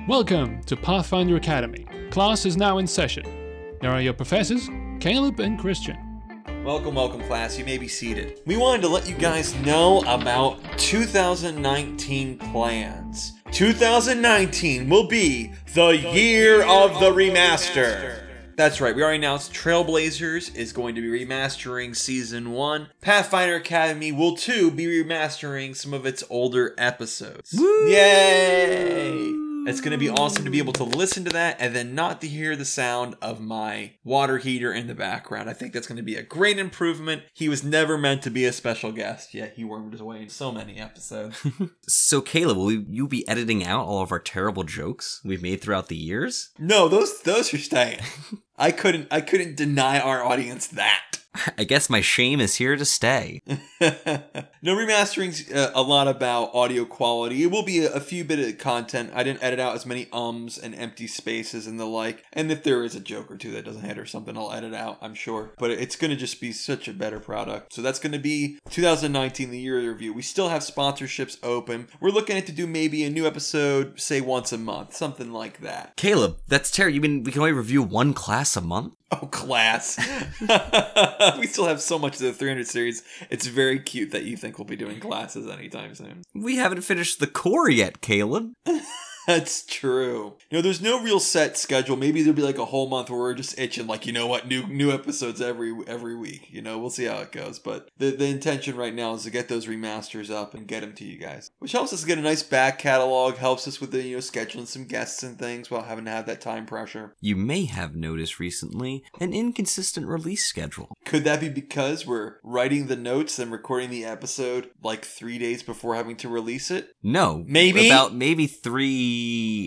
Welcome to Pathfinder Academy. Class is now in session. Here are your professors, Caleb and Christian. Welcome, class. You may be seated. We wanted to let you guys know about 2019 plans. 2019 will be the year of the remaster. That's right, we already announced Trailblazers is going to be remastering Season 1. Pathfinder Academy will too be remastering some of its older episodes. Woo! Yay! It's going to be awesome to be able to listen to that and then not to hear the sound of my water heater in the background. I think that's going to be a great improvement. He was never meant to be a special guest, yet he wormed his way in so many episodes. So Caleb, will you be editing out all of our terrible jokes we've made throughout the years? No, those are staying. I couldn't deny our audience that. I guess my shame is here to stay. No, remastering's a lot about audio quality. It will be a few bit of content. I didn't edit out as many ums and empty spaces and the like. And if there is a joke or two that doesn't hit or something, I'll edit out, I'm sure. But it's going to just be such a better product. So that's going to be 2019, the year of the review. We still have sponsorships open. We're looking at to do maybe a new episode, say once a month, something like that. Caleb, that's terrible. You mean we can only review one class a month? Oh, class. We still have so much of the 300 series. It's very cute that you think we'll be doing classes anytime soon. We haven't finished the core yet, Caleb. That's true. There's no real set schedule. Maybe there'll be like a whole month where we're just itching, like, you know what, new episodes every week. We'll see how it goes. But the intention right now is to get those remasters up and get them to you guys, which helps us get a nice back catalog, helps us with the scheduling some guests and things while having to have that time pressure. You may have noticed recently an inconsistent release schedule. Could that be because we're writing the notes and recording the episode like 3 days before having to release it? No. Maybe? About 3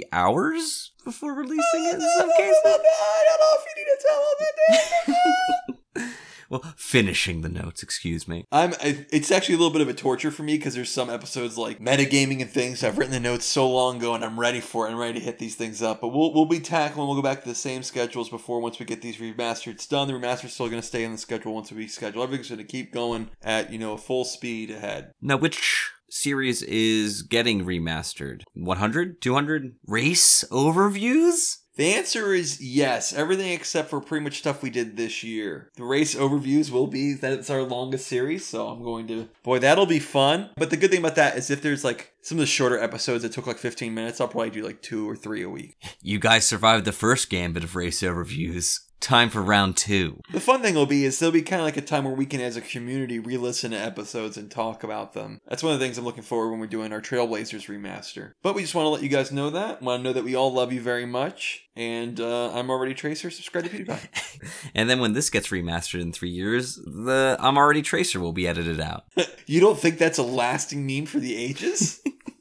hours before releasing it in some cases? I don't know if you need to tell them that. Well, finishing the notes, excuse me. It's actually a little bit of a torture for me because there's some episodes like metagaming and things. I've written the notes so long ago and I'm ready for it. I'm ready to hit these things up. But we'll be tackling, we'll go back to the same schedules before once we get these remastered done. The remaster's still going to stay on the schedule once we schedule. Everything's going to keep going at, full speed ahead. Now, which series is getting remastered? 100? 200? Race overviews? The answer is yes. Everything except for pretty much stuff we did this year. The race overviews will be, that's our longest series, so I'm going to... Boy, that'll be fun. But the good thing about that is if there's like some of the shorter episodes that took like 15 minutes, I'll probably do like 2 or 3 a week. You guys survived the first gambit of race overviews. Time for round 2. The fun thing will be is there'll be kind of like a time where we can, as a community, re-listen to episodes and talk about them. That's one of the things I'm looking forward when we're doing our Trailblazers remaster. But we just want to let you guys know that. Want to know that we all love you very much. And I'm Already Tracer. Subscribe to PewDiePie. And then when this gets remastered in 3 years, the I'm Already Tracer will be edited out. You don't think that's a lasting meme for the ages?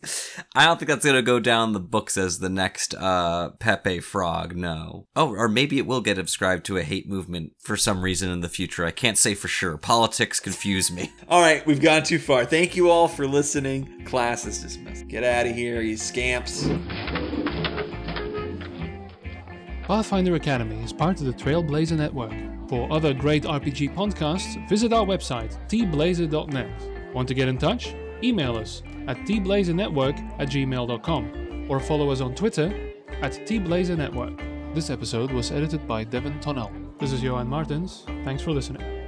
I don't think that's going to go down the books as the next Pepe Frog, no. Oh, or maybe it will get subscribed to a hate movement for some reason in the future. I can't say for sure. Politics confuse me. All right, we've gone too far. Thank you all for listening. Class is dismissed. Get out of here, you scamps. Pathfinder Academy is part of the Trailblazer Network. For other great RPG podcasts, visit our website, tblazer.net. Want to get in touch? Email us at tblazernetwork@gmail.com or follow us on Twitter at tblazernetwork. This episode was edited by Devin Tonnell. This is Johan Martins. Thanks for listening.